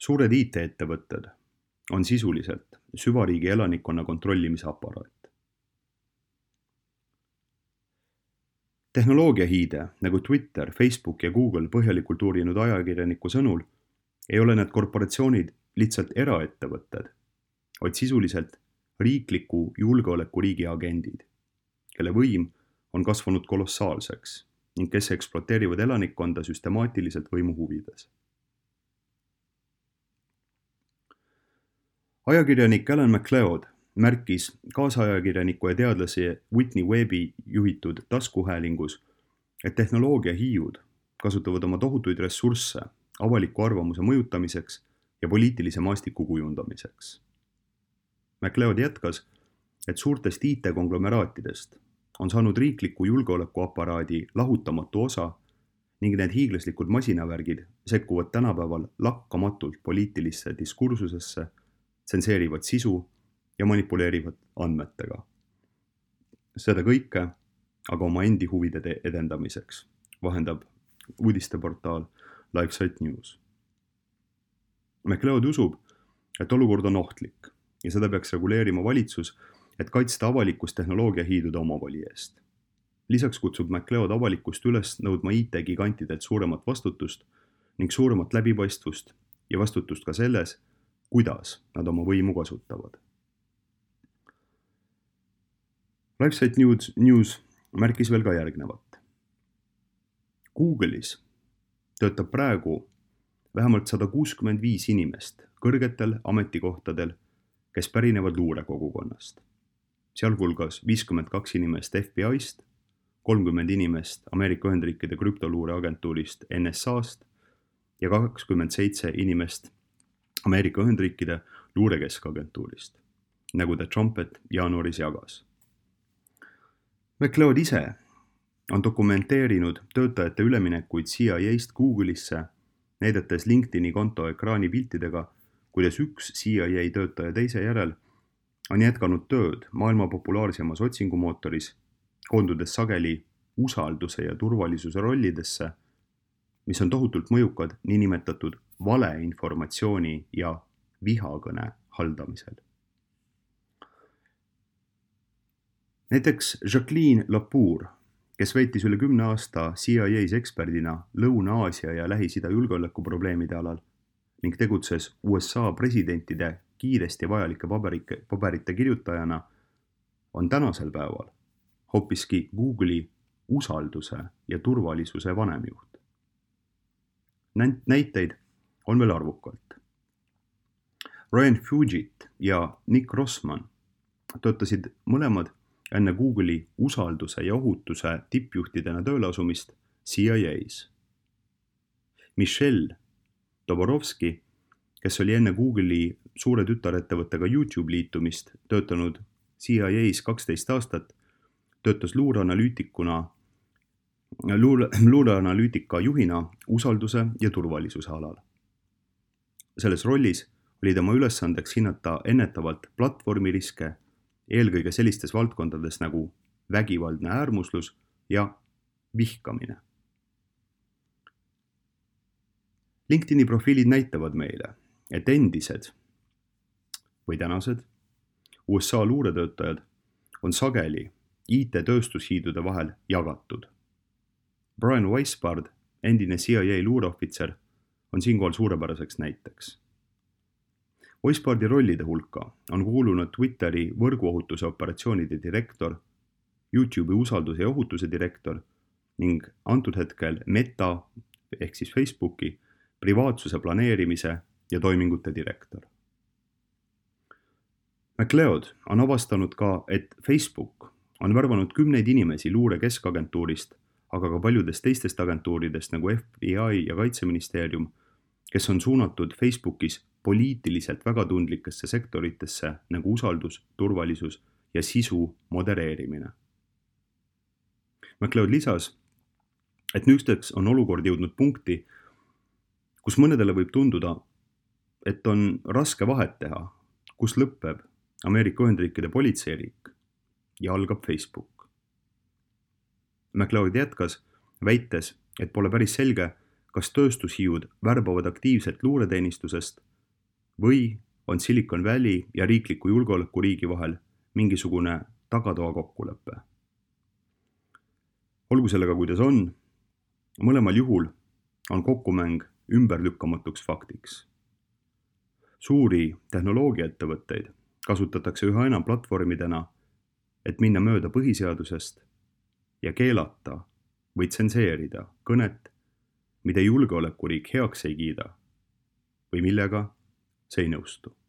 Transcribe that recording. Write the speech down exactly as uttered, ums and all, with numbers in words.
Suured I T-ettevõtted on sisuliselt süvariigi elanikkonna kontrollimise aparaat. Tehnoloogiahiide nagu Twitter, Facebook ja Google põhjalikult uurinud ajakirjaniku sõnul ei ole need korporatsioonid lihtsalt eraettevõtted, vaid sisuliselt riikliku julgeolekuriigi agendid, kelle võim on kasvanud kolossaalseks ning kes ekspluateerivad elanikkonda süstemaatiliselt võimu huvides. Ajakirjanik Alan MacLeod märkis kaasajakirjaniku ja teadlase Whitney Webbi juhitud taskuhäälingus, et tehnoloogiahiiud kasutavad oma tohutuid ressursse avaliku arvamuse mõjutamiseks ja poliitilise maastiku kujundamiseks. MacLeod jätkas, et suurtest I T-konglomeraatidest on saanud riikliku julgeolekuaparaadi lahutamatu osa ning need hiiglaslikud masinavärgid sekkuvad tänapäeval lakkamatult poliitilisse diskursusesse, tsenseerivad sisu ja manipuleerivad andmetega. Seda kõike aga oma endi huvide edendamiseks, vahendab uudisteportaal LifeSite News. MacLeod usub, et olukord on ohtlik ja seda peaks reguleerima valitsus, et kaitsta avalikust tehnoloogiahiidude omavoli eest. Lisaks kutsub MacLeod avalikkust üles nõudma I T-gigantidelt suuremat vastutust ning suuremat läbipaistvust ja vastutust ka selles, kuidas nad oma võimu kasutavad. LifeSite News, News märkis veel ka järgnevat. Google'is töötab praegu vähemalt sada kuuskümmend viis inimest kõrgetel ametikohtadel, kes pärinevad luurekogukonnast. Sealhulgas viiskümmend kaks inimest F B I-st, kolmkümmend inimest Ameerika Ühendriikide krüptoluureagentuurist N S A-st ja kakskümmend seitse inimest Ameerika Ühendriikide luurekeskagentuurist, nagu The Trumpet jaanuaris jagas. MacLeod ise on dokumenteerinud töötajate üleminekuid C I A-st Google'isse, näidates LinkedIni konto ekraani piltidega, kuidas üks C I A töötaja teise järel on jätkanud tööd maailma populaarsemas otsingumootoris, koondudes sageli usalduse ja turvalisuse rollidesse, mis on tohutult mõjukad niinimetatud valeinformatsiooni ja vihakõne haldamisel. Näiteks Jacqueline Lapour, kes veetis üle kümne aasta C I A-s eksperdina Lõuna-Aasia ja Lähis-Ida julgeolekuprobleemide alal ning tegutses U S A presidentide kiiresti vajalike paberike, paberite kirjutajana, on tänasel päeval hoopiski Google'i usalduse ja turvalisuse vanemjuht. Näiteid on veel arvukalt. Ryan Fugit ja Nick Rossman töötasid mõlemad enne Google'i usalduse ja ohutuse tippjuhtidena tööle asumist C I A-s. Michelle Toborovski, kes oli enne Google'i suure tütarettevõttega YouTube liitumist töötanud C I A-s kaksteist aastat, töötas luureanalüütikuna, luure, luureanalüütika juhina usalduse ja turvalisuse alal. Selles rollis oli tema ülesandeks hinnata ennetavalt platvormiriske, eelkõige sellistes valdkondades nagu vägivaldne äärmuslus ja vihkamine. LinkedIni profiilid näitavad meile, et endised või tänased U S A luuretöötajad on sageli I T-tööstushiidude vahel jagatud. Brian Weisbard, endine C I A luureohvitser, on siinkohal suurepäraseks näiteks. Weisbardi rollide hulka on kuulunud Twitteri võrguohutuse operatsioonide direktor, YouTube'i usalduse ja ohutuse direktor ning antud hetkel Meta ehk siis Facebooki privaatsuse planeerimise ja toimingute direktor. MacLeod on avastanud ka, et Facebook on värvanud kümneid inimesi luure keskagentuurist, aga ka paljudest teistest agentuuridest nagu F B I ja Kaitseministeerium, kes on suunatud Facebookis poliitiliselt väga tundlikesse sektoritesse nagu usaldus, turvalisus ja sisu modereerimine. MacLeod lisas, et nüüdseks on olukord jõudnud punkti, kus mõnedele võib tunduda, et on raske vahet teha, kus lõpeb Ameerika Ühendriikide politseiriik ja algab Facebook. MacLeod jätkas, väites, et pole päris selge, kas tööstushiiud värbavad aktiivselt luureteenistusest või on Silicon Valley ja riikliku julgeolekuriigi vahel mingisugune tagatoa kokkulepe. Olgu sellega, kuidas on, mõlemal juhul on kokkumäng ümberlükkamatuks faktiks. Suuri tehnoloogiaettevõtteid kasutatakse üha enam platvormidena, et minna mööda põhiseadusest ja keelata või tsenseerida kõnet, mida julgeolekuriik heaks ei kiida või millega see ei nõustu.